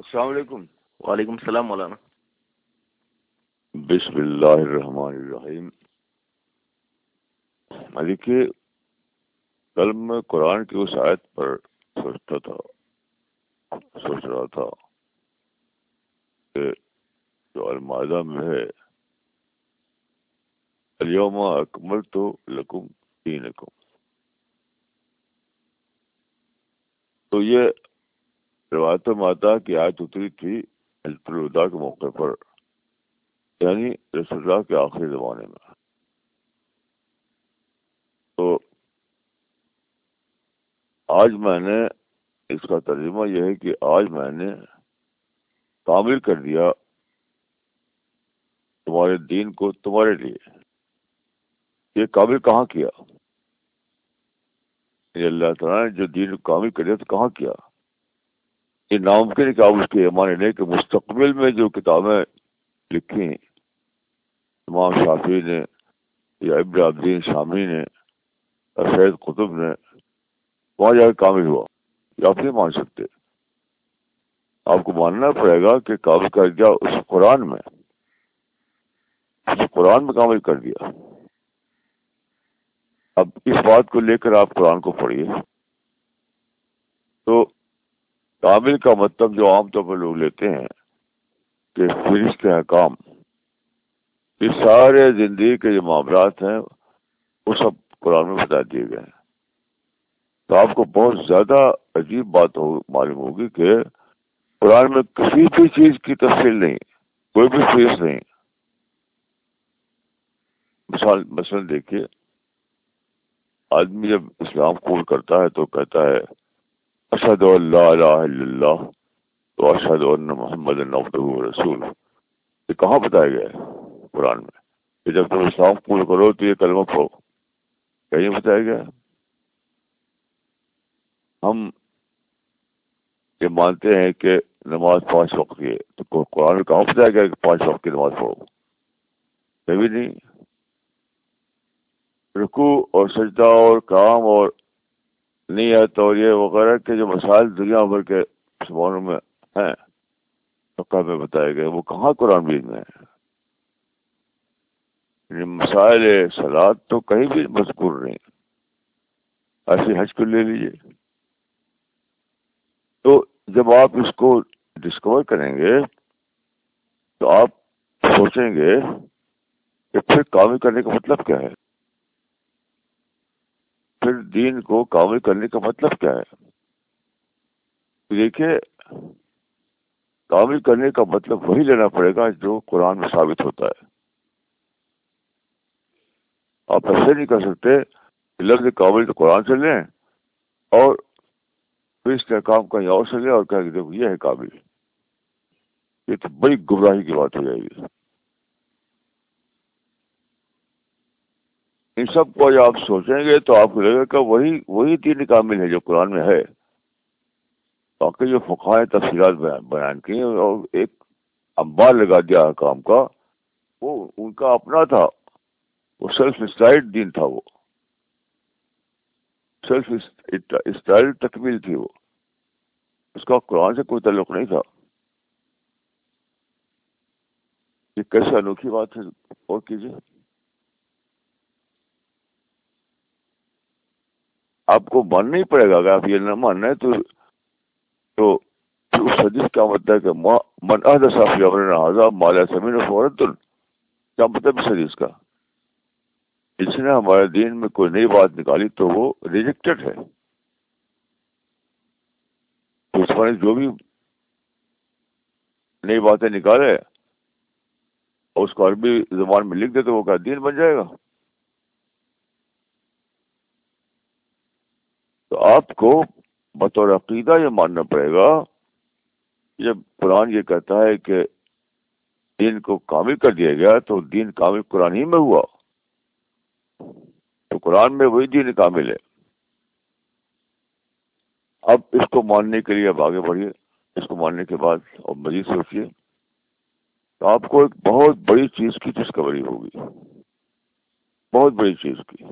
السلام علیکم. وعلیکم السلام مولانا. بسم اللہ الرحمن الرحیم. دیکھیے کل میں قرآن کی اس آیت پر سوچ رہا تھا کہ جو المائدہ میں ہے الیوم اکملت لکم دینکم، تو یہ روایت میں آتا کہ آیت اتری تھی حجۃ الوداع کے موقع پر، یعنی رسول اللہ کے آخری زمانے میں. تو آج میں نے اس کا ترجمہ یہ ہے کہ آج میں نے کامل کر دیا تمہارے دین کو تمہارے لیے. یہ کامل کہاں کیا؟ یہ اللہ تعالیٰ نے جو دین کو کامل کر دیا تو کہاں کیا؟ یہ ناممکن ہے کہ آپ اس کے ایمان لیں کہ مستقبل میں جو کتابیں لکھی امام شافعی نے یا ابن عابدین شامی نے یا سید قطب نے، وہاں جا کے کامل ہوا. یہ آپ نہیں مان سکتے. آپ کو ماننا پڑے گا کہ کامل کر دیا اس قرآن میں، اس قرآن میں کامل کر دیا. اب اس بات کو لے کر آپ قرآن کو پڑھیے تو کامل کا مطلب جو عام طور پر لوگ لیتے ہیں کہ فہرست کے احکام، یہ سارے زندگی کے جو معاملات ہیں وہ سب قرآن میں بتا دیے گئے ہیں. تو آپ کو بہت زیادہ عجیب بات معلوم ہوگی کہ قرآن میں کسی بھی چیز کی تفصیل نہیں، کوئی بھی فہرست نہیں. مثلا دیکھیے، آدمی جب اسلام قبول کرتا ہے تو کہتا ہے اشہد ان لا الہ الا اللہ و اشہد ان محمد عبدہ و رسولہ. یہ کہاں بتایا گیا ہے قرآن میں کہ جب تم اسلام قبول کرو تو یہ کلمہ پڑھو؟ کہیں بتایا گیا ہے؟ ہم یہ مانتے ہیں کہ نماز 5 وقت کی ہے، تو قرآن میں کہاں بتایا گیا کہ 5 وقت کی نماز پڑھو؟ کبھی نہیں. رکوع اور سجدہ اور کام اور نیت اور یہ وغیرہ کے جو مسائل دنیا بھر کے مسلمانوں میں ہیں فقہ میں بتائے گئے، وہ کہاں قرآن مجید میں ہے؟ یعنی مسائل صلاۃ تو کہیں بھی مذکور نہیں. ایسے حج کو لے لیجیے. تو جب آپ اس کو ڈسکور کریں گے تو آپ سوچیں گے کہ پھر کامل کرنے کا مطلب کیا ہے، پھر دین کو کامل کرنے کا مطلب کیا ہے. دیکھیے کامل کرنے کا مطلب وہی لینا پڑے گا جو قرآن میں ثابت ہوتا ہے. آپ ایسے نہیں کر سکتے کہ لفظ کامل تو قرآن سے لیں اور پھر اس کا کام کہیں اور سے لیں اور کہیں کہ دیکھو یہ ہے کامل. یہ تو بڑی گمراہی کی بات ہو جائے گی. ان سب کو جب آپ سوچیں گے تو آپ کو لگے گا کہ وہی دین کامل ہے جو قرآن میں ہے. باقی جو فقہائے تفصیلات بیان کی اور ایک انبار لگا دیا کام کا، وہ ان کا اپنا تھا، وہ سیلف اسٹائلڈ دین تھا، وہ سیلف اسٹائلڈ تکمیل تھی، وہ اس کا قرآن سے کوئی تعلق نہیں تھا. یہ کیسے انوکھی بات ہے. اور کیجیے، آپ کو ماننا ہی پڑے گا. اگر آپ یہ نہ ماننا ہے تو اس حدیث کا مطلب ہے کہ من احدث فی امرنا ھذا ما لیس منہ فہو رد. کیا مطلب اس حدیث کا؟ جس نے ہمارے دین میں کوئی نئی بات نکالی تو وہ ریجیکٹڈ ہے. تو اس میں جو بھی نئی باتیں نکالے اور اس کو عربی زبان میں لکھ دے تو وہ کا دین بن جائے گا. تو آپ کو بطور عقیدہ یہ ماننا پڑے گا، جب قرآن یہ کہتا ہے کہ دین کو کامل کر دیا گیا تو دین کامل قرآن ہی میں ہوا. تو قرآن میں وہی دین کامل ہے. اب اس کو ماننے کے لیے اب آگے بڑھیے. اس کو ماننے کے بعد اور مزید سوچیے تو آپ کو ایک بہت بڑی چیز کی ڈسکوری ہوگی، بہت بڑی چیز کی.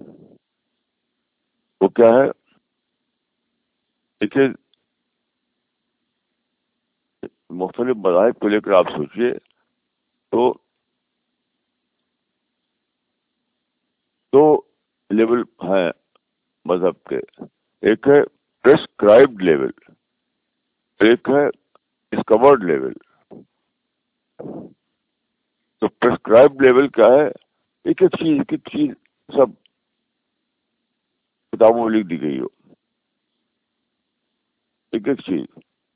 وہ کیا ہے؟ دیکھیے مختلف مذاہب کو لے کر آپ سوچیے تو دو لیول ہیں مذہب کے. ایک ہے پرسکرائبڈ لیول, ایک ہے ڈسکورڈ لیول. تو پرسکرائبڈ لیول کیا ہے؟ ایک ایک چیز سب کتابوں میں لکھ دی گئی ہو, ایک ایک چیز.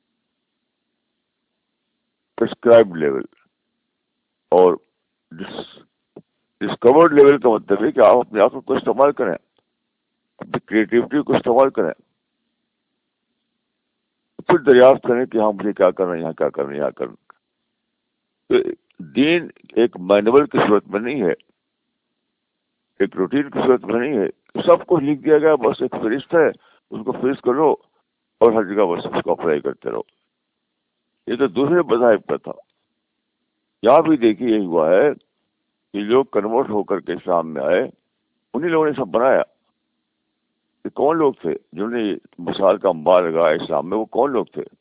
Prescribed level. اور ڈسکورڈ لیول کا مطلب ہے کہ آپ اپنے آپ کو استعمال کریں, اپنی کریٹیوٹی کو استعمال کریں, پھر دریافت کریں کہ ہاں مجھے کیا کرنا ہے, یہاں کیا کرنا ہے, یہاں کرنا. تو دین ایک مینول کی صورت میں نہیں ہے, ایک روٹین کی صورت میں نہیں ہے. سب کچھ لکھ دیا گیا, بس ایک فہرست ہے, اس کو فہرست کرو اور ہر جگہ بس اس کو اپلائی کرتے رہو. یہ تو دوسرے مذاہب کا تھا. یہاں بھی دیکھیے یہی ہوا ہے کہ لوگ کنورٹ ہو کر کے اسلام میں آئے, انہی لوگوں نے سب بنایا. کہ کون لوگ تھے جنہوں نے مثال کا انبار لگایا اسلام میں؟ وہ کون لوگ تھے؟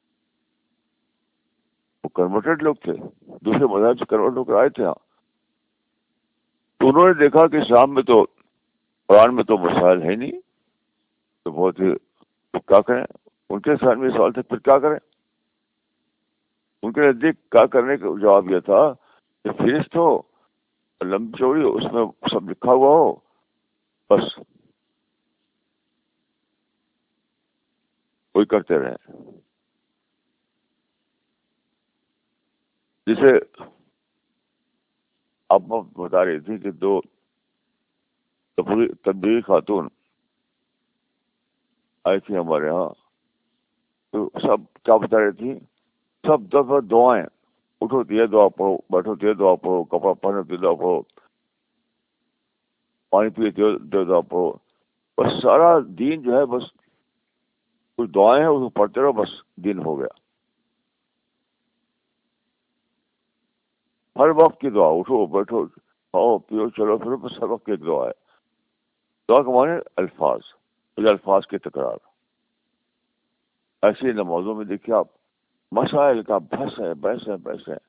وہ کنورٹڈ لوگ تھے, دوسرے مذہب سے کنورٹ ہو کر آئے تھے. ہاں, تو انہوں نے دیکھا کہ اسلام میں تو, قرآن میں تو مسائل ہے نہیں, تو بہت ہی کیا کریں. ان کے سامنے سوال تھے پھر کیا کریں. ان کے نزدیک کیا کرنے کا جواب یہ تھا کہ فہرست ہو, لمبی چوڑی ہو, اس میں سب لکھا ہوا ہو, بس وہی کرتے رہیں. جسے آپ بتا رہی تھی کہ دو تبلیغی خاتون آئی تھی ہمارے یہاں, تو سب کیا بتا رہی تھی؟ سب دفعہ دعائیں, اٹھو دیا دعا پڑھو, بیٹھو دیا دعا پڑھو, کپڑا پہنو دیا دعا پڑھو, پانی پیے دیا دعا پڑھو. بس سارا دین جو ہے بس کچھ دعائیں ہیں, اس کو پڑھتے رہو, بس دین ہو گیا. ہر وقت کی دعا, اٹھو بیٹھو کھاؤ پیو چلو پھر, بس ہر وقت کی ایک دعا ہے. دعا کے معنی الفاظ, کچھ الفاظ کی تکرار. ایسی نمازوں میں دیکھیے آپ, مسائل کا بحث ہے, بحث ہے, بحث ہے.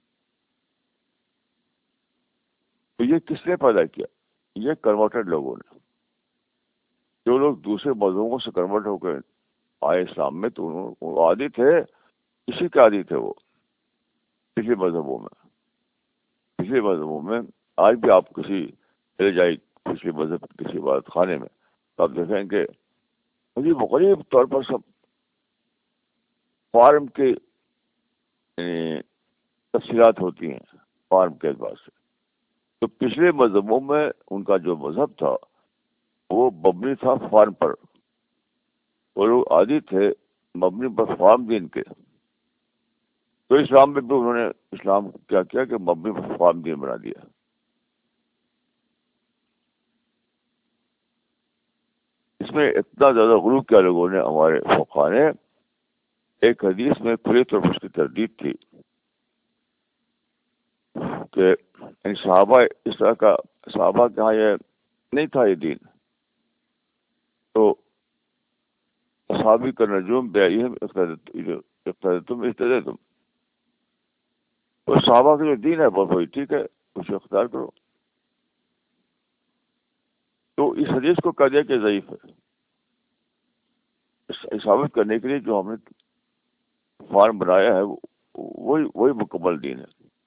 تو یہ کس نے پیدا کیا؟ یہ کنورٹڈ لوگوں نے. جو لوگ دوسرے مذہبوں سے کنورٹ ہو کر آئے اسلام میں, تو وہ عادی تھے, اسی کے عادی تھے وہ پچھلے مذہبوں میں. پچھلے مذہبوں میں آج بھی آپ کسی چلے جائے پچھلے مذہب کسی عبادت خانے میں, تو آپ دیکھیں کہ عجیب غریب طور پر سب فارم کے تفصیلات ہوتی ہیں, فارم کے اعتبار سے. تو پچھلے مذہبوں میں ان کا جو مذہب تھا وہ مبنی تھا فارم پر. وہ لوگ عادی تھے مبنی پر فارم دین کے. تو اسلام میں بھی انہوں نے اسلام کیا کیا کہ مبنی پر فارم دین بنا دیا. اس میں اتنا زیادہ غلو کیا لوگوں نے, ہمارے فقہا نے. ایک حدیث میں کھلی طور پر اس کی تردید تھی کہ صحابہ اس طرح کا, صحابہ کے یہاں یہ نہیں تھا یہ دین. تو صحابی کا نجوم بیاہم اقتدتم اہتدیتم, تو صحابہ کا جو دین ہے بہت وہی ٹھیک ہے, اسے اختیار کرو. تو اس حدیث کو کہہ دیا کہ ضعیف ہے. ثابت کرنے کے لیے جو ہم نے فارم بنایا ہے وہی مکمل دین ہے.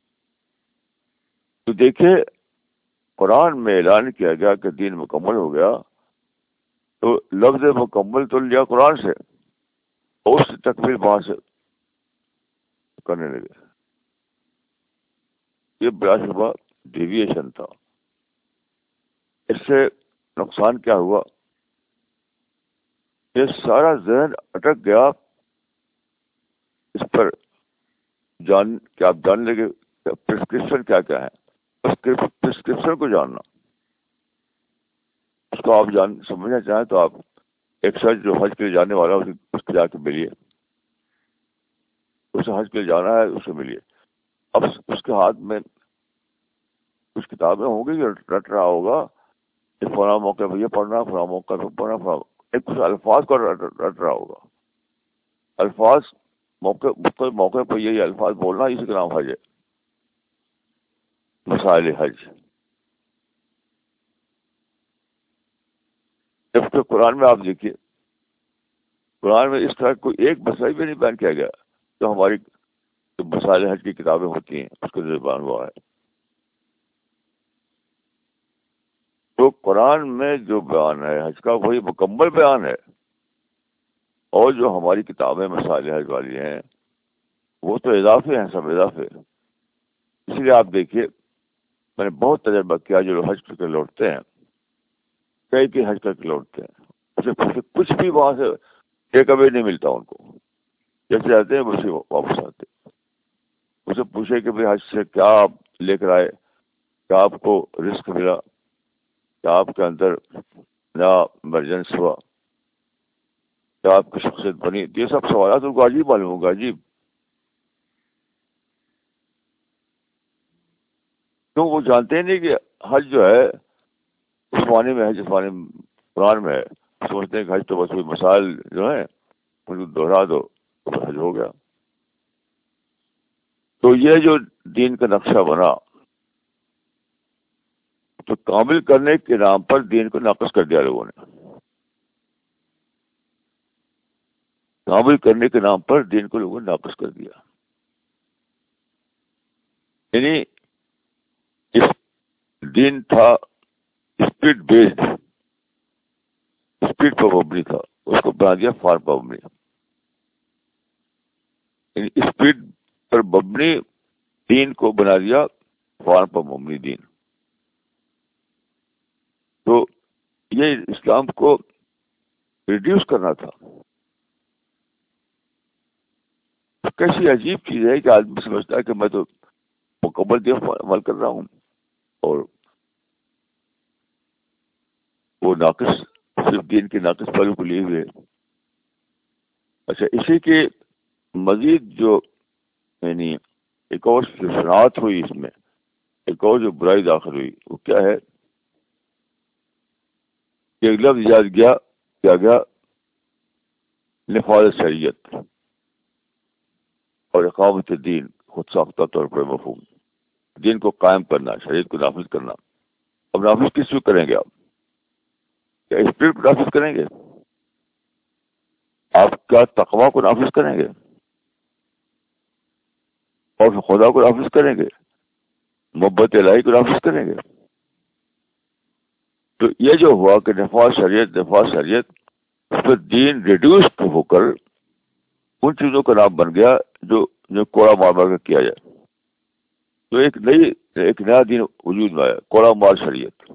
تو دیکھیں قرآن میں اعلان کیا گیا کہ دین مکمل ہو گیا, تو لفظ مکمل تو لیا قرآن سے, اور اس تکمیل وہاں سے کرنے لگے. یہ بلا شبہ ڈیویشن تھا. اس سے نقصان کیا ہوا؟ یہ سارا ذہن اٹک گیا اس پر کہ آپ جان لیں گے پرسکرپشن کیا کیا ہے. پرسکرپشن کو جاننا, اس کو آپ سمجھنا چاہیں تو آپ ایک شخص جو حج کے لیے جانے والا ہے اس کے جا کے ملیے, اسے حج کے لیے جانا ہے اس سے ملیے. اب اس کے ہاتھ میں کچھ کتابیں ہوں گی, رٹ رہا ہوگا کہ فلاں موقع پہ یہ پڑھنا, فلاں موقع پہ پڑھنا, ایک کچھ الفاظ کو رٹ رہا ہوگا. الفاظ مختلف موقع پر یہی الفاظ بولنا اسی کا نام حج ہے، مسائل حج. جبکہ قرآن میں آپ دیکھیے، قرآن میں اس طرح کوئی ایک مسئلہ بھی نہیں بیان کیا گیا جو ہماری جو مسائل حج کی کتابیں ہوتی ہیں اس کے ذریعے بیان ہوا ہے. تو قرآن میں جو بیان ہے حج کا وہی مکمل بیان ہے، اور جو ہماری کتابیں مسائل حج والی ہیں وہ تو اضافے ہیں، سب اضافے. اس لیے آپ دیکھیے میں نے بہت تجربہ کیا، جو لوگ حج کر کے لوٹتے ہیں، کئی حج کر کے لوٹتے ہیں، اسے کچھ بھی وہاں سے ٹیک اوے نہیں ملتا ان کو، جیسے آتے ہیں ویسے واپس آتے. اسے پوچھے کہ بھائی حج سے کیا آپ لے کر آئے، کیا آپ کو رزق ملا، کیا آپ کے اندر نیا ایمرجنس ہوا، کیا آپ کی شخصیت بنی، یہ سب سوالات ان کو عجیب معلوم ہوگا، عجیب. کیوں؟ وہ جانتے ہی نہیں کہ حج جو ہے اس معنی میں ہے جس معنی قرآن میں ہے. سمجھتے ہیں کہ حج تو بس کوئی مسائل جو ہیں ان کو دوہرا دو تو حج ہو گیا. تو یہ جو دین کا نقشہ بنا تو کامل کرنے کے نام پر دین کو ناقص کر دیا لوگوں نے. کامل کرنے کے نام پر دین کو لوگوں نے ناقص کر دیا. یعنی اس دین تھا اسپرٹ بیسڈ، اسپرٹ پر مبنی تھا، اس کو بنا دیا فار پر مبنی. یعنی اسپرٹ پر مبنی دین کو بنا دیا فار پر مبنی دین. تو یہ اسلام کو ریڈیوس کرنا تھا. کیسی عجیب چیز ہے کہ آدمی سمجھتا ہے کہ میں تو مکمل دین پر عمل کر رہا ہوں اور وہ ناقص صرف دین کے ناقص پہلو کو لیے ہوئے. اچھا، اسی کے مزید جو یعنی ایک اور جو صنعت ہوئی اس میں، ایک اور جو برائی داخل ہوئی، وہ کیا ہے کہ ایک لفظ یاد کیا گیا نفاذ شریعت اور اقامت دین، خود ساختہ طور پر مفہوم. دین کو قائم کرنا، شریعت کو نافذ کرنا. اب نافذ کس کو کریں گے آپ؟ کیا اسپرٹ کو نافذ کریں گے؟ آپ کیا تقویٰ کو نافذ کریں گے اور خدا کو نافذ کریں گے، محبت الہی کو نافذ کریں گے؟ تو یہ جو ہوا کہ نفاذ شریعت اس پر دین ریڈیوس ہو کر ان چیزوں کا نام بن گیا جو کوڑا مار مار کر کیا جائے. تو ایک نیا دین وجود میں آیا، کوڑا مار شریعت.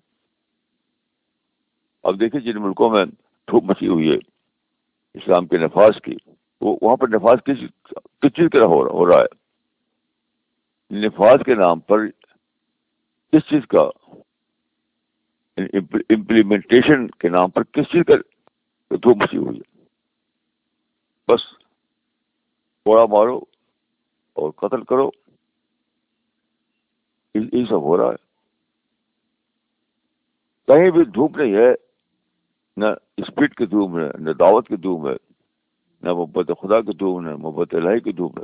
اب دیکھیں جن ملکوں میں دھوپ مچی ہوئی ہے اسلام کے نفاذ کی، وہ وہاں پر نفاذ کس چیز کا ہو رہا ہے؟ نفاذ کے نام پر کس چیز کا، امپلیمنٹیشن کے نام پر کس چیز کا دھوپ مچی ہوئی ہے؟ بس کوڑا مارو اور قتل کرو، یہ سب ہو رہا ہے. کہیں بھی دھوپ نہیں ہے، نہ اسپرٹ کی دھوم ہے، نہ دعوت کی دھوم ہے، نہ محبت خدا کی دھوم ہے، محبت الہی کی دھوم ہے.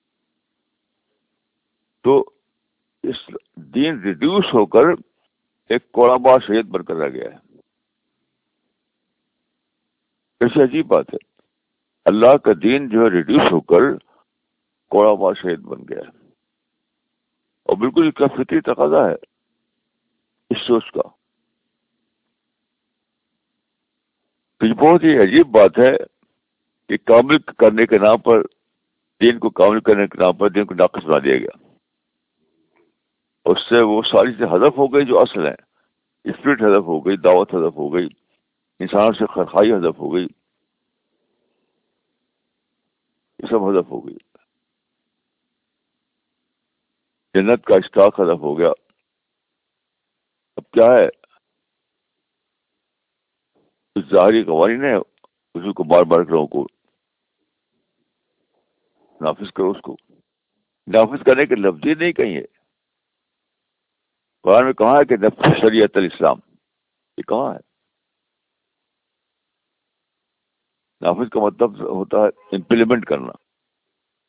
تو اس دین ریڈیوس ہو کر ایک کوڑا مار شریعت بن کر رہ گیا ہے. کیسی عجیب بات ہے، اللہ کا دین جو ہے ریڈیوس ہو کر کوڑا مار شریعت بن گیا ہے. اور بالکل اس کا فطری تقاضا ہے اس سوچ کا. تو یہ بہت ہی عجیب بات ہے کہ کامل کرنے کے نام پر دین کو، کامل کرنے کے نام پر دین کو ناقص بنا دیا گیا. اس سے وہ ساری چیزیں ہدف ہو گئی جو اصل ہیں. اسپرٹ ہدف ہو گئی، دعوت ہدف ہو گئی، انسان سے خرخائی ہدف ہو گئی، یہ سب ہدف ہو گئی. جنت کا اشتاق ہدف ہو گیا. اب کیا ہے، ظاہری قوانین ہے، اسی کو بار بار لوگوں کو نافذ کرو. اس کو نافذ کرنے کے لفظ ہی نہیں کہیں ہے. قرآن میں کہاں ہے کہ نفذ شریعت الاسلام؟ یہ کہاں ہے؟ نافذ کا مطلب ہوتا ہے امپلیمنٹ کرنا.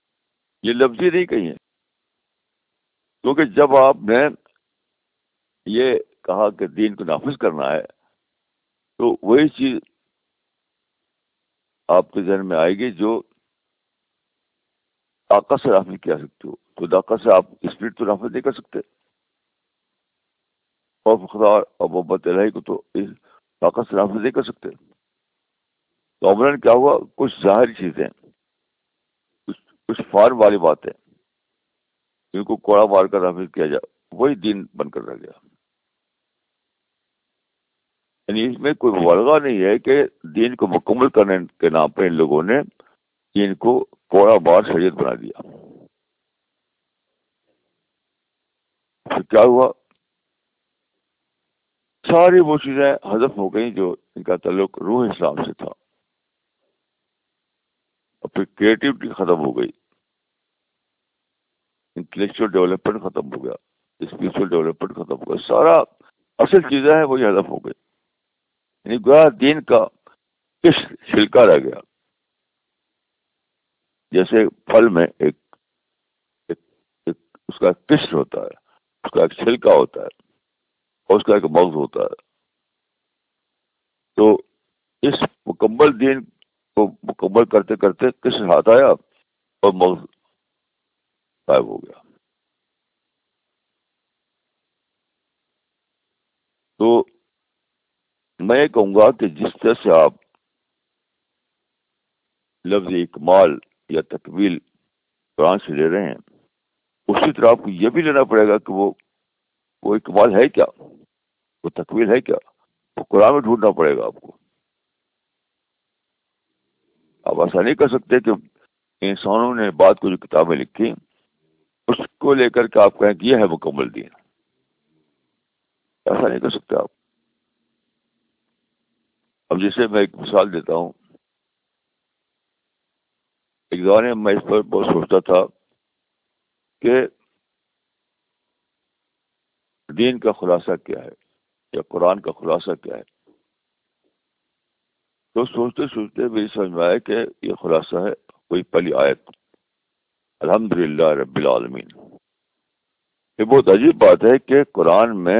یہ لفظی نہیں کہی ہے، کیونکہ جب آپ نے یہ کہا کہ دین کو نافذ کرنا ہے تو وہی چیز آپ کے ذہن میں آئے گی جو طاقت سے نافذ کیا سکتے ہو. تو طاقت سے آپ اسپرٹ تو نافذ نہیں کر سکتے. خوف خدا اور محبت الہی کو تو اس طاقت سے نافذ نہیں کر سکتے. تو عملاً کیا ہوا، کچھ ظاہری چیزیں، کچھ فارم والی باتیں جن کو کوڑا مار کر نافذ کیا جائے، وہی دین بن کر رہ گیا. یعنی اس میں کوئی مبالغہ نہیں ہے کہ دین کو مکمل کرنے کے نام پہ ان لوگوں نے دین کو کوڑا مار شریعت بنا دیا. پھر کیا ہوا، ساری وہ چیزیں حذف ہو گئیں جو ان کا تعلق روح اسلام سے تھا. اور پھر کریٹیوٹی ختم ہو گئی، انٹلیکچوئل ڈیولپمنٹ ختم ہو گیا، اسپرچل ڈیولپمنٹ ختم ہو گیا. سارا اصل چیزیں ہیں وہی حذف ہو گئی. یعنی گویا دین کا کس چھلکا رہ گیا. جیسے پھل میں ایک ایک اس کا قشر ہوتا ہے، اس کا ایک چھلکا ہوتا ہے اور اس کا ایک مغز ہوتا ہے. تو اس مکمل دین کو مکمل کرتے کرتے قشر ہاتھ آیا اور مغز غائب ہو گیا. تو میں یہ کہوں گا کہ جس طرح سے آپ لفظ اکمال یا تکمیل قرآن سے لے رہے ہیں، اسی طرح آپ کو یہ بھی لینا پڑے گا کہ وہ اکمال ہے کیا، وہ تکمیل ہے کیا، وہ قرآن میں ڈھونڈنا پڑے گا آپ کو. آپ ایسا نہیں کر سکتے کہ انسانوں نے بعد کو جو کتابیں لکھی اس کو لے کر کے آپ کہیں کہ یہ ہے مکمل دین. ایسا نہیں کر سکتے آپ. اب جیسے میں ایک مثال دیتا ہوں. ایک زمانے میں اس پر بہت سوچتا تھا کہ دین کا خلاصہ کیا ہے یا قرآن کا خلاصہ کیا ہے. تو سوچتے سوچتے میری سمجھ میں آیا کہ یہ خلاصہ ہے کوئی پہلی آیت، الحمدللہ رب العالمین. یہ بہت عجیب بات ہے کہ قرآن میں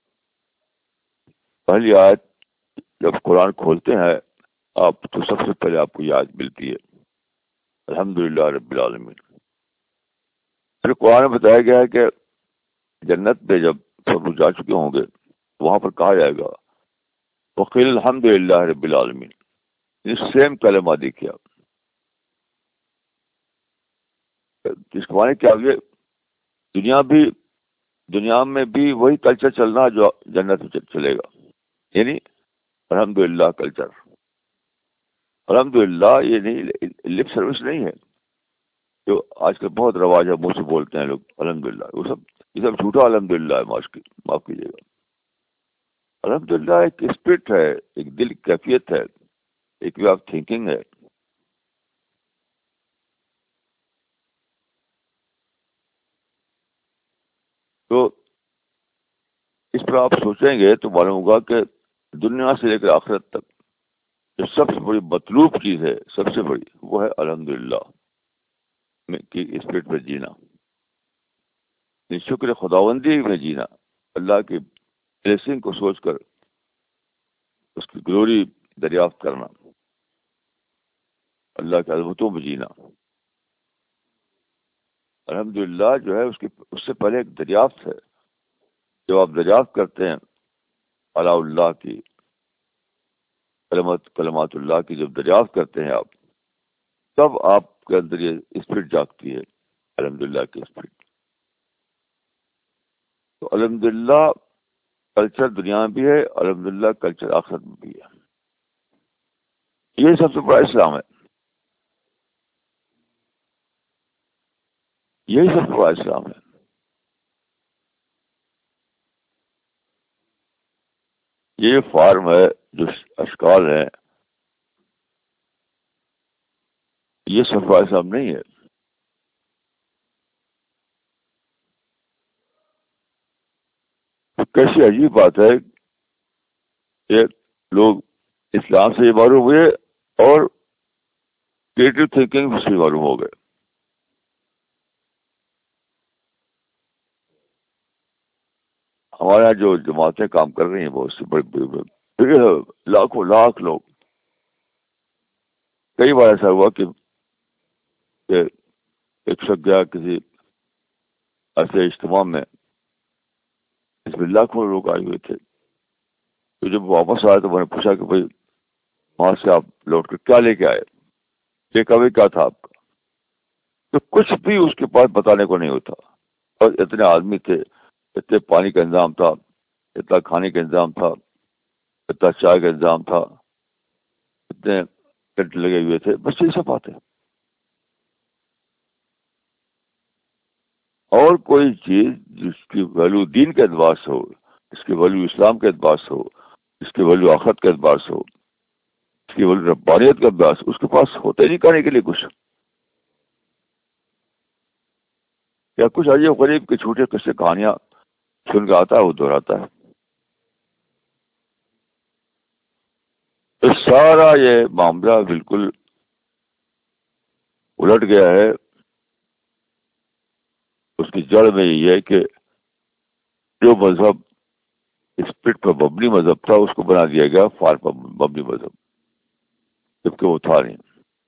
پہلی آیت جب قرآن کھولتے ہیں آپ تو سب سے پہلے آپ کو یاد ملتی ہے الحمدللہ رب العالمین. پھر قرآن میں بتایا گیا ہے کہ جنت میں جب سب لوگ جا چکے ہوں گے وہاں پر کہا جائے گا وقیل الحمدللہ رب العالمین. یہ سیم کلمہ دیکھیے آپ. اس کے معنی کیا ہوئے، دنیا میں بھی وہی کلچر چلنا جو جنت میں چلے گا. یعنی الحمدللہ کلچر. الحمدللہ یہ نہیں لپ سروس نہیں ہے جو آج کل بہت رواج ہے، منہ سے بولتے ہیں لوگ الحمدللہ. یہ سب جھوٹا الحمدللہ ہے. معاف کیجیے گا. الحمدللہ ایک اسپرٹ ہے، ایک دل کی کیفیت ہے، ایک وے آف تھنکنگ ہے. تو اس پر آپ سوچیں گے تو معلوم ہوگا کہ دنیا سے لے کر آخرت تک جو سب سے بڑی مطلوب چیز ہے، سب سے بڑی، وہ ہے الحمدللہ کی اسپرٹ میں جینا. شکر خداوندی میں جینا، اللہ کی بلیسنگ کو سوچ کر اس کی گلوری دریافت کرنا، اللہ کی عظمتوں میں جینا. الحمدللہ جو ہے اس سے پہلے ایک دریافت ہے. جب آپ دریافت کرتے ہیں علاء اللہ کی کلمات اللہ کی، جب دریافت کرتے ہیں آپ، تب آپ کے اندر یہ اسپرٹ جاگتی ہے، الحمدللہ کی اسپرٹ. تو الحمدللہ کلچر دنیا میں بھی ہے، الحمدللہ کلچر آخرت میں بھی ہے. یہ سب سے بڑا اسلام ہے. یہی سب سے بڑا اسلام ہے. یہ فارم ہے، جو اشکال ہے، یہ سب بڑا اسلام نہیں ہے. کیسی عجیب بات ہے کہ لوگ اسلام سے یہ معلوم ہوئے اور کریٹو تھنکنگ سے معلوم ہو گئے. ہمارے یہاں جو جماعتیں کام کر رہی ہیں بہت سی بڑے لاکھوں لاکھ لوگ. کئی بار ایسا ہوا کہ ایک شخص گیا کسی ایسے اجتماع میں اس میں لاکھوں لوگ آئے ہوئے تھے. تو جب واپس آئے تو میں نے پوچھا کہ بھائی وہاں سے آپ لوٹ کر کیا لے کے آئے, ٹیک اوے کیا تھا آپ کا؟ تو کچھ بھی اس کے پاس بتانے کو نہیں ہوتا. اور اتنے آدمی تھے, اتنے پانی کا انتظام تھا, اتنا کھانے کا انتظام تھا, اتنا چائے کا انتظام تھا, اتنے ٹینٹ لگے ہوئے تھے, بس یہ سب باتیں. اور کوئی چیز جس کی ویلو دین کے اعتبار سے ہو, جس کی ویلو اسلام کے اعتبار سے ہو, جس کی ویلو آخرت کے اعتبار سے ہو, جس کی ویلو ربانیت کے اعتبار سے, اس کے پاس ہوتا ہی نہیں کرنے کے لیے کچھ. یا کچھ عجیب غریب کے چھوٹے قصے کہانیاں سن کے آتا ہے, وہ دہراتا ہے. تو سارا یہ معاملہ بالکل الٹ گیا ہے. اس کی جڑ میں یہ ہے کہ جو مذہب اسپرٹ پر مبنی مذہب تھا اس کو بنا دیا گیا فال پر مبنی مذہب, جبکہ وہ تھا نہیں.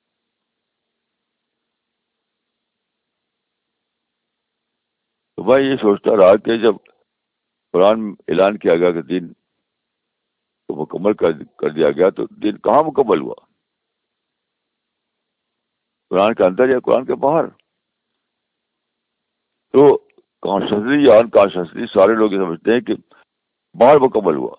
تو میں یہ سوچتا رہا کہ جب قرآن میں اعلان کیا گیا کہ دین کو مکمل کر دیا گیا, تو دین کہاں مکمل ہوا؟ قرآن کے اندر یا قرآن کے باہر؟ تو کانشسلی یا انکانشسلی سارے لوگ یہ سمجھتے ہیں کہ باہر مکمل ہوا.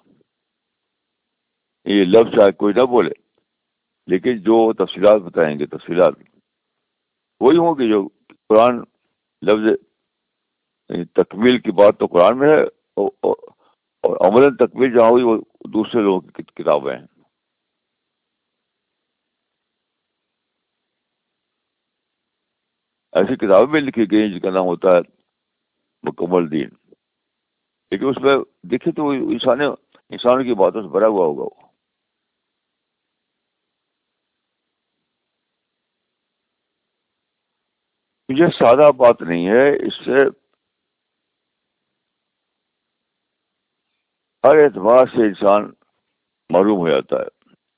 یہ لفظ شاید کوئی نہ بولے, لیکن جو تفصیلات بتائیں گے, تفصیلات وہی ہوں گی. جو قرآن لفظ تکمیل کی بات تو قرآن میں ہے, اور عملاً تکمیل جہاں ہوئی وہ دوسرے لوگوں کی کتابیں ہیں. ایسی کتابیں بھی لکھی گئی جن کا نام ہوتا ہے مکمل دین, لیکن اس میں دیکھیں تو وہ انسانوں کی باتوں سے بھرا ہوا ہوگا. وہ یہ سادہ بات نہیں ہے. اس سے ہر اعتبار سے انسان معلوم ہو جاتا ہے,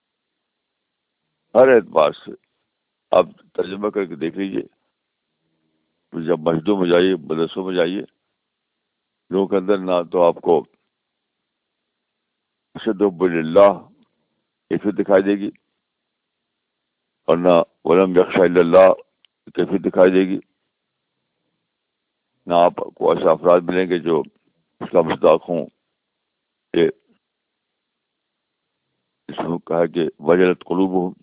ہر اعتبار سے. آپ ترجمہ کر کے دیکھ لیجیے. جب مسجدوں میں جائیے, مدرسوں میں جائیے, لوگوں کے اندر نہ تو آپ کو اشد اللہ کیفیت دکھائی دے گی, اور نہ ولم یخشى الا اللہ کیفیت دکھائی دے گی. نہ آپ کو ایسے افراد ملیں گے جو اس کا مصداق ہوں کہ اس میں کہا کہ وجلت قلوبہم,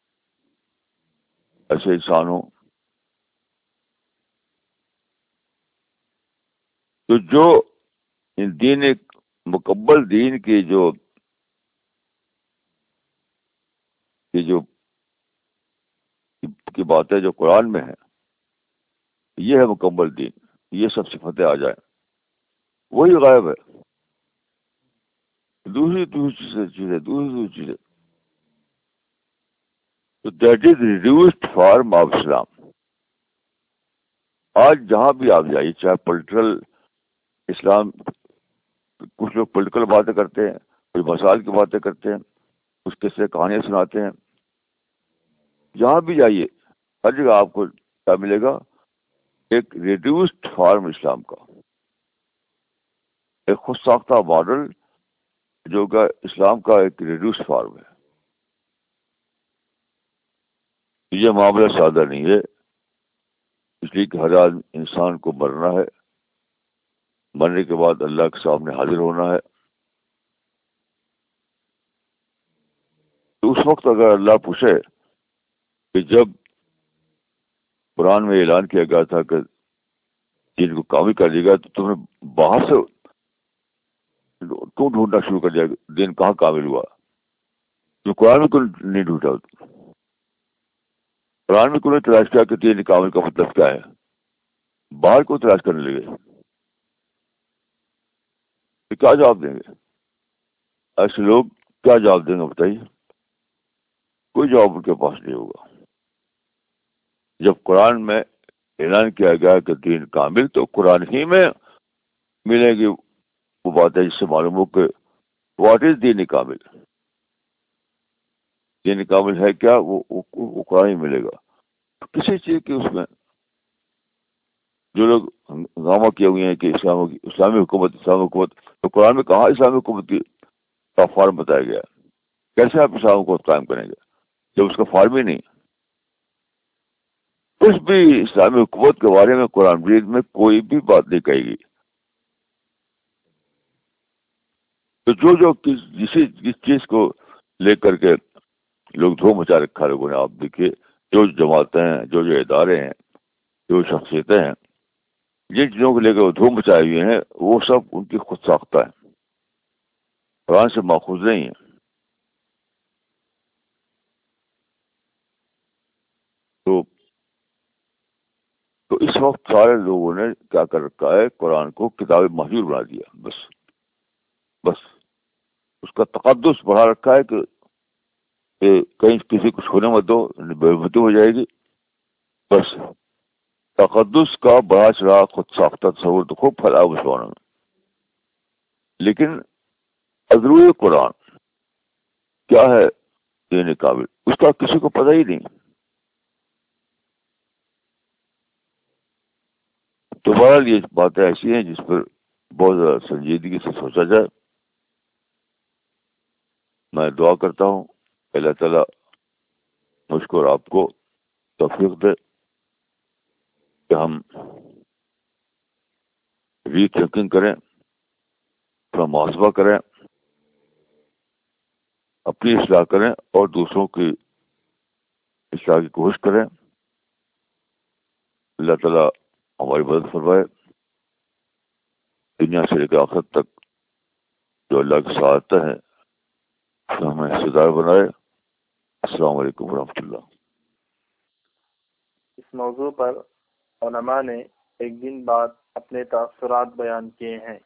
ایسے انسان ہوں. تو جو ان دین ایک مکمل دین کی جو کی باتیں جو قرآن میں ہے, یہ ہے مکمل دین. یہ سب صفتیں آ جائیں, وہی غائب ہے. دوسری چیزیں تو that is reduced form of Islam. آج جہاں بھی آپ جائیے, چاہے پولیٹیکل اسلام, کچھ لوگ پولیٹیکل باتیں کرتے ہیں, کچھ مسائل کی باتیں کرتے ہیں, کچھ قصے کہانیاں سناتے ہیں. جہاں بھی جائیے ہر جگہ آپ کو کیا ملے گا؟ ایک ریڈیوسڈ فارم اسلام کا, ایک خود ساختہ ماڈل جو کہ اسلام کا ایک ریڈیوسڈ فارم ہے. یہ معاملہ سادہ نہیں ہے, اس لیے کہ ہر انسان کو مرنا ہے, مرنے کے بعد اللہ کے سامنے حاضر ہونا ہے. تو اس وقت اگر اللہ پوچھے کہ جب قرآن میں اعلان کیا گیا تھا کہ دین کو کامل کر دے گا, تو تم نے باہر سے کیوں ڈھونڈنا شروع کر دیا دین کہاں کامل ہوا؟ تو قرآن میں کیوں نہیں ڈھونڈا؟ قرآن میں کیوں نہیں تلاش کیا کہ دین کامل کا مطلب کیا ہے؟ باہر کو تلاش کرنے لگے. تو کیا جواب دیں گے ایسے لوگ؟ کیا جواب دیں گے بتائیے؟ کوئی جواب ان کے پاس نہیں ہوگا. جب قرآن میں اعلان کیا گیا کہ دین کامل, تو قرآن ہی میں ملیں گی وہ بات ہے جس سے معلوم ہو کہ واٹ از دین کامل. دین کامل ہے کیا؟ وہ قرآن ہی ملے گا. کسی چیز کی اس میں جو لوگ ہنگامہ کیے ہوئے ہیں کہ اسلامی حکومت تو قرآن میں کہاں اسلامی حکومت کا فارم بتایا گیا؟ کیسے آپ اسلام کو قائم کریں گے جب اس کا فارم ہی نہیں؟ کچھ بھی اسلامی حکومت کے بارے میں قرآن مجید میں کوئی بھی بات نہیں کہے گی. تو جس چیز کو لے کر کے لوگ دھوم مچا رکھا لوگوں نے، آپ دیکھیے جو جماعتیں ہیں، جو ادارے ہیں، جو شخصیتیں ہیں، جن چیزوں کو لے کر وہ دھوم مچائے ہوئے ہیں، وہ سب ان کی خود ساختہ ہے، قرآن سے ماخوذ نہیں ہے. تو اس وقت سارے لوگوں نے کیا کر رکھا ہے؟ قرآن کو کتاب مہجور بنا دیا. بس اس کا تقدس بڑھا رکھا ہے کہ کہیں کسی کو چھونے مت دو، بے عزتی ہو جائے گی. بس تقدس کا بڑا چڑھا خود ساختہ تصور تو خوب پھیلا مسلمانوں میں. لیکن ادروی قرآن کیا ہے دین کامل، اس کا کسی کو پتہ ہی نہیں. تو بہرحال یہ باتیں ایسی ہیں جس پر بہت زیادہ سنجیدگی سے سوچا جائے. میں دعا کرتا ہوں اللہ تعالیٰ مجھ کو اور آپ کو توفیق دے کہ ہم ری تھنکنگ کریں، اپنا محاسبہ کریں، اپنی اصلاح کریں اور دوسروں کی اصلاح کی کوشش کریں. اللہ تعالیٰ ہماری مدد فرمائے دنیا سے لے کے آخرت تک. جو اللہ کی سعادتیں ہیں اس میں ہمیں حصے دار بنائے. السلام علیکم ورحمۃ اللہ. اس موضوع پر علماء نے ایک دن بعد اپنے تاثرات بیان کیے ہیں.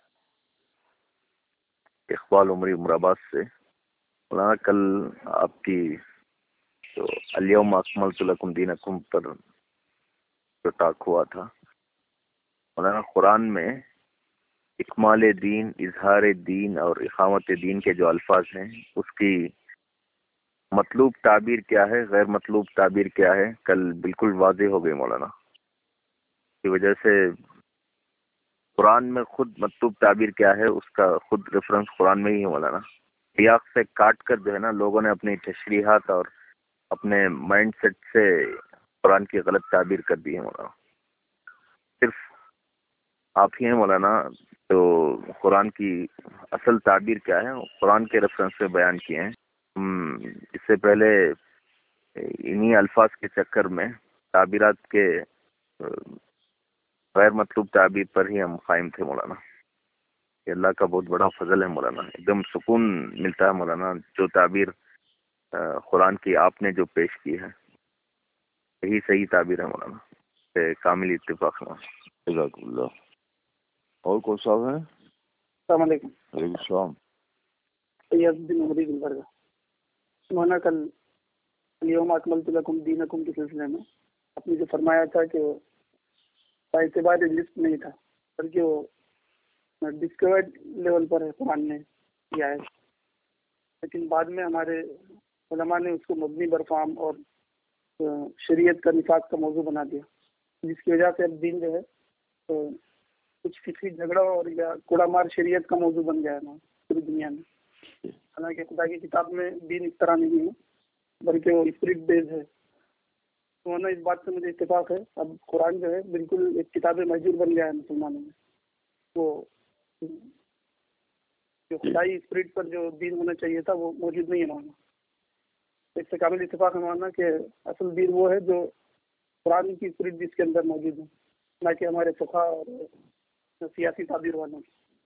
اقبال عمری مرآباد سے. مولانا کل آپ کی جو الیوم اکملت لکم دینکم پر جو ٹاک ہوا تھا، مولانا قرآن میں اکمال دین، اظہار دین اور اقامت دین کے جو الفاظ ہیں اس کی مطلوب تعبیر کیا ہے، غیر مطلوب تعبیر کیا ہے، کل بالکل واضح ہو گئی مولانا. کی وجہ سے قرآن میں خود مطلوب تعبیر کیا ہے اس کا خود ریفرنس قرآن میں ہی ہے مولانا. سیاق سے کاٹ کر جو ہے نا لوگوں نے اپنی تشریحات اور اپنے مائنڈ سیٹ سے قرآن کی غلط تعبیر کر دی ہے مولانا. صرف آپ ہی ہیں مولانا تو قرآن کی اصل تعبیر کیا ہے قرآن کے ریفرنس سے بیان کیے ہیں. اس سے پہلے انہی الفاظ کے چکر میں تعبیرات کے غیر مطلوب تعبیر پر ہی ہم قائم تھے مولانا. یہ اللہ کا بہت بڑا فضل ہے مولانا. ایک دم سکون ملتا ہے مولانا جو تعبیر قرآن کی آپ نے جو پیش کی ہے یہی صحیح تعبیر ہے مولانا. کامل اتفاق ہے. جزاک اللہ. اور کون صاحب ہیں؟ السلام علیکم. وعلیکم السلام. سید بن عمری گلبرگہ. مولانا کل الیوم اکملت لکم دینکم کے سلسلے میں آپ نے جو فرمایا تھا کہ وہ اعتبار لسٹ نہیں تھا بلکہ وہ ڈسکورڈ لیول پر ہے قرآن نے کیا ہے، لیکن بعد میں ہمارے علماء نے اس کو مبنی برفام اور شریعت کا نفاذ کا موضوع بنا دیا، جس کی وجہ سے اب دین جو ہے تو کچھ فکری جھگڑا اور یا کوڑا مار شریعت کا موضوع بن گیا ہے نا پوری دنیا میں. حالانکہ خدا کی کتاب میں دین اس طرح نہیں ہے بلکہ وہ اسپرٹ بیس ہے. تو نا اس بات سے مجھے اتفاق ہے اب قرآن جو ہے بالکل ایک کتاب مہجور بن گیا ہے مسلمانوں میں. وہ جو خدائی اسپرٹ پر جو دین ہونا چاہیے تھا وہ موجود نہیں ہے مانا. اس سے قابل اتفاق ہے ماننا کہ اصل دین وہ ہے جو قرآن کی اسپرٹ جس کے اندر موجود ہے، نہ کہ ہمارے فقہ اور سیاسی تعبیر والوں.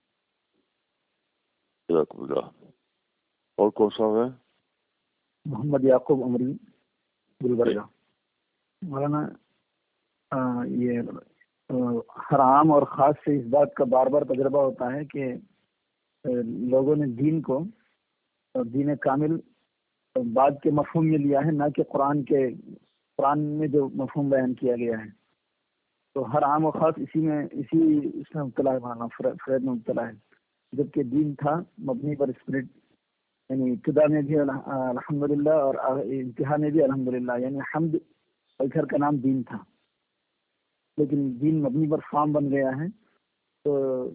اور کون صاحب ہے؟ محمد یعقوب عمری گلبرگہ. مولانا یہ ہر عام اور خاص سے اس بات کا بار بار تجربہ ہوتا ہے کہ لوگوں نے دین کو دین کامل بعد کے مفہوم میں لیا ہے، نہ کہ قرآن میں جو مفہوم بیان کیا گیا ہے. تو ہر عام و خاص اس میں مبتلا ہے مولانا، فریب میں مبتلا ہے. جبکہ دین تھا مبنی پر اسپرٹ، یعنی ابتدا میں بھی الحمدللہ اور انتہا میں بھی الحمدللہ، یعنی حمد اور گھر کا نام دین تھا، لیکن دین مبنی پر فارم بن گیا ہے۔ تو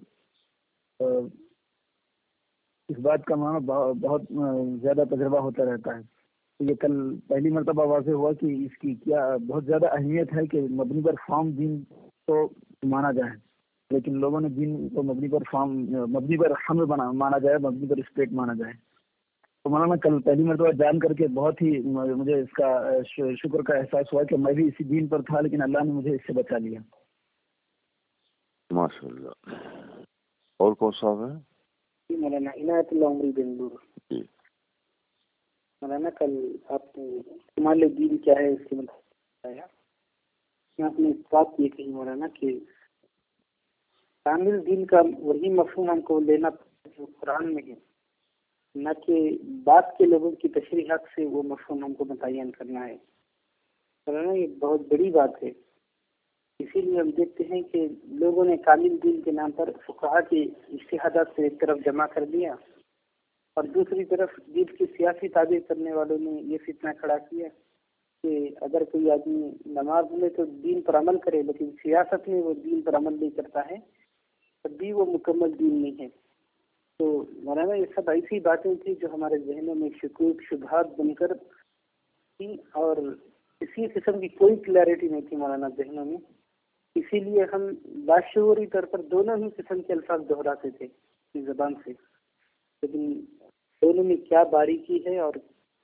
اس بات کا معنی بہت زیادہ تجربہ ہوتا رہتا ہے۔ یہ کل پہلی مرتبہ واضح ہوا کہ اس کی کیا بہت زیادہ اہمیت ہے کہ مبنی پر فارم دین کو مانا جائے، لیکن لوگوں نے دین کو مبنی پر حمد مانا جائے، مبنی پر اسٹیٹ مانا جائے۔ تو مولانا کل پہلی مرتبہ جان کر کے بہت ہی مجھے اس کا شکر کا احساس ہوا کہ میں بھی اسی دین پر تھا، لیکن اللہ نے مجھے اس سے بچا لیا۔ ماشاء اللہ۔ اور کون صاحب ہے؟ مولانا عنایت اللہ عمری بنگلور۔ جی مولانا کل آپ نے کمال دین کیا ہے اس کے بتایا، آپ نے اس بات یہ کہی مولانا کہ کامل دین کا وہی مفہوم ہم کو لینا جو قرآن میں ہے، نہ کہ بعد کے لوگوں کی تشریحات سے وہ مفہوم ہم کو متعین کرنا ہے۔ مولانا یہ بہت بڑی بات ہے، اسی لیے ہم دیکھتے ہیں کہ لوگوں نے کامل دین کے نام پر فقہا کے اجتہادات سے ایک طرف جمع کر دیا، اور دوسری طرف دین کی سیاسی تعبیر کرنے والوں نے یہ فتنہ کھڑا کیا کہ اگر کوئی آدمی نماز میں تو دین پر عمل کرے، لیکن سیاست میں وہ دین پر عمل نہیں کرتا ہے، تب بھی وہ مکمل دین نہیں ہے۔ تو مولانا یہ سب ایسی باتیں تھیں جو ہمارے ذہنوں میں شکوک شبہات بن کر تھی، اور اسی قسم کی کوئی کلیئرٹی نہیں تھی مولانا ذہنوں میں، اسی لیے ہم باشعوری طور پر دونوں ہی قسم کے الفاظ دہراتے تھے اپنی زبان سے، لیکن دونوں میں کیا باریکی ہے اور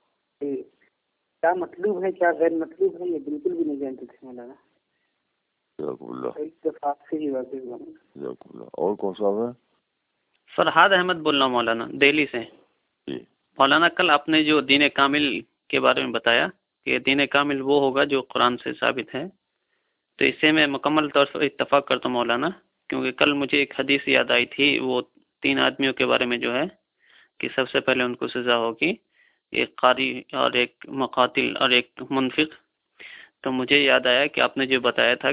کیا مطلوب ہے کیا غیر مطلوب ہے یہ بالکل بھی نہیں جانتے تھے مولانا۔ جزاک اللہ۔ ایک دفعہ آپ سے ہی واضح ہوا۔ جزاک اللہ۔ اور کون صاحب ہے؟ فرحاد احمد بول رہا ہوں مولانا، دہلی سے۔ جی مولانا کل آپ نے جو دین کامل کے بارے میں بتایا کہ دین کامل وہ ہوگا جو قرآن سے ثابت ہے، تو اس سے میں مکمل طور پر اتفاق کرتا ہوں مولانا، کیونکہ کل مجھے ایک حدیث یاد آئی تھی، وہ 3 آدمیوں کے بارے میں جو ہے کہ سب سے پہلے ان کو سزا ہوگی، ایک قاری اور ایک مقاتل اور ایک منفق۔ تو مجھے یاد آیا کہ آپ نے جو بتایا تھا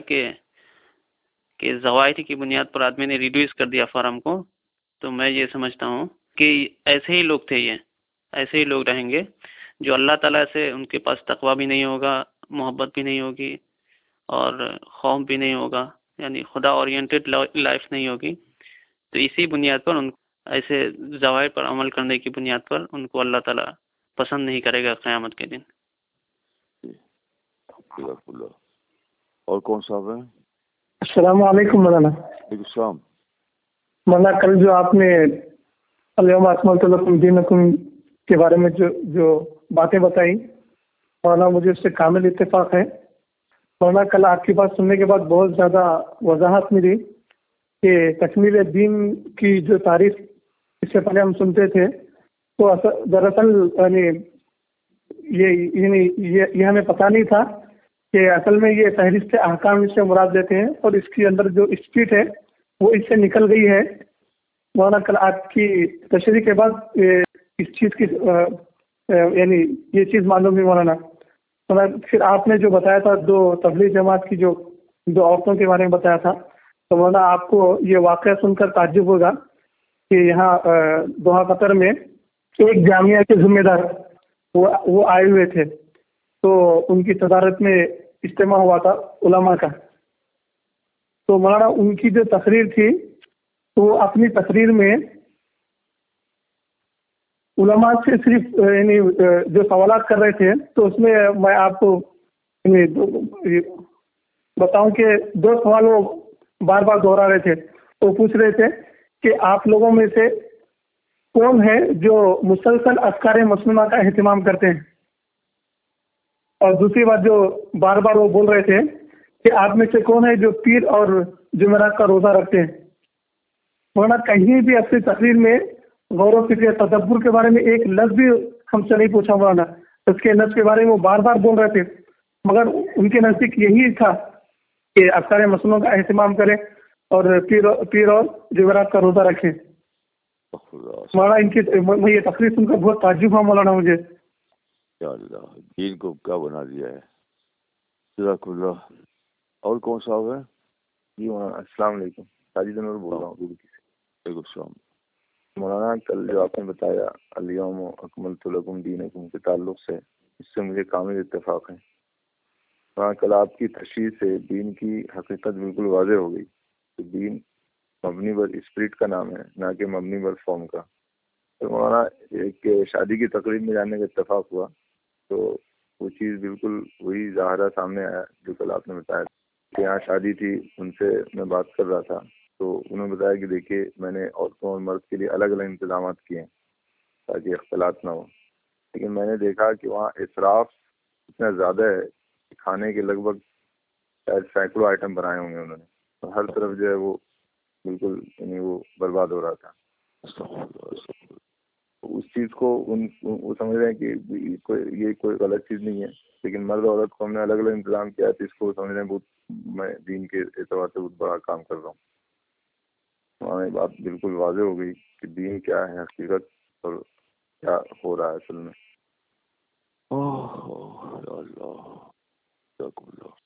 کہ ظواہر کی بنیاد پر آدمی نے ریڈیوس کر دیا فارم کو، تو میں یہ سمجھتا ہوں کہ ایسے ہی لوگ تھے، یہ ایسے ہی لوگ رہیں گے جو اللہ تعالیٰ سے ان کے پاس تقویٰ بھی نہیں ہوگا، محبت بھی نہیں ہوگی اور خوف بھی نہیں ہوگا، یعنی خدا اورینٹڈ لائف نہیں ہوگی۔ تو اسی بنیاد پر ان ایسے ظواہر پر عمل کرنے کی بنیاد پر ان کو اللہ تعالیٰ پسند نہیں کرے گا قیامت کے دن۔ جزاک اللہ۔ اور کون صاحب ہے؟ السلام علیکم مولانا۔ وعلیکم السلام۔ مولانا کل جو آپ نے الیوم اکملت لکم دینکم کے بارے میں جو باتیں بتائی مولانا، مجھے اس سے کامل اتفاق ہے۔ مولانا کل آپ کی بات سننے کے بعد بہت زیادہ وضاحت ملی کہ تکمیل دین کی جو تعریف اس سے پہلے ہم سنتے تھے تو دراصل یہ ہمیں پتہ نہیں تھا کہ اصل میں یہ فہرست احکام اس سے مراد دیتے ہیں، اور اس کے اندر جو اسپرٹ ہے وہ اس سے نکل گئی ہے۔ مولانا کل آپ کی تشریح کے بعد اس چیز کی یعنی یہ چیز معلوم ہوئی مولانا۔ پھر آپ نے جو بتایا تھا 2 تبلیغ جماعت کی جو 2 عورتوں کے بارے میں بتایا تھا، تو مولانا آپ کو یہ واقعہ سن کر تعجب ہوگا کہ یہاں دوحہ قطر میں ایک جامعہ کے ذمہ دار وہ آئے ہوئے تھے، تو ان کی صدارت میں اجتماع ہوا تھا علماء کا۔ تو مولانا ان کی جو تقریر تھی تو وہ اپنی تقریر میں علماء سے صرف یعنی جو سوالات کر رہے تھے، تو اس میں آپ کو بتاؤں کہ 2 سوال وہ بار بار دہرا رہے تھے۔ وہ پوچھ رہے تھے کہ آپ لوگوں میں سے کون ہے جو مسلسل اذکار مسنونہ کا اہتمام کرتے ہیں، اور دوسری بات جو بار بار وہ بول رہے تھے کہ آپ میں سے کون ہے جو پیر اور جمعرات کا روزہ رکھتے ہیں۔ مولانا کہیں بھی اپنی تقریر میں غور و فکر تدبر کے بارے میں ایک لفظ بھی ہم سے نہیں پوچھا مولانا، اس کے نفس کے بارے میں وہ بار بار بول رہے تھے، مگر ان کے نزدیک یہی تھا کہ اذکار مسنونہ کا اہتمام کریں اور پیر اور جمعرات کا روزہ رکھیں۔ مولانا ان کی میں یہ تقریر سن کر بہت تعجب ہوا مولانا مجھے۔ یا اللہ، دین کو کیا بنا دیا ہے۔ جزاک اللہ۔ اور کون صاحب ہے؟ جی مولانا السلام علیکم، ساجد انور بول رہا ہوں۔ وعلیکم السلام۔ مولانا کل جو آپ نے بتایا الیوم اکملت لکم دینکم کے تعلق سے، اس سے مجھے کامل اتفاق ہے۔ وہاں کل آپ کی تشریح سے دین کی حقیقت بالکل واضح ہو گئی کہ دین مبنی بر اسپرٹ کا نام ہے، نہ کہ مبنی بر فارم کا۔ تو مولانا ایک شادی کی تقریب میں جانے کا اتفاق ہوا تو وہ چیز بالکل وہی ظاہرہ سامنے آیا جو کل آپ نے بتایا کہ یہاں شادی تھی، ان سے میں بات کر رہا تھا تو انہوں نے بتایا کہ دیکھیے میں نے عورتوں اور مرد کے لیے الگ الگ انتظامات کیے ہیں تاکہ اختلاط نہ ہو، لیکن میں نے دیکھا کہ وہاں اسراف اتنا زیادہ ہے کہ کھانے کے لگ بھگ شاید سینکڑوں آئٹم بنائے ہوں گے انہوں نے، اور ہر طرف جو ہے وہ بالکل یعنی وہ برباد ہو رہا تھا۔ اس چیز کو وہ سمجھ رہے ہیں کہ یہ کوئی غلط چیز نہیں ہے، لیکن مرد عورت کو ہم نے الگ الگ انتظام کیا تو اس کو سمجھ رہے ہیں بہت میں دین کے اعتبار سے بہت بڑا کام کر رہا ہوں۔ ہماری بات بالکل واضح ہو گئی کہ دین کیا ہے حقیقت اور کیا ہو رہا ہے اصل میں۔ اللہ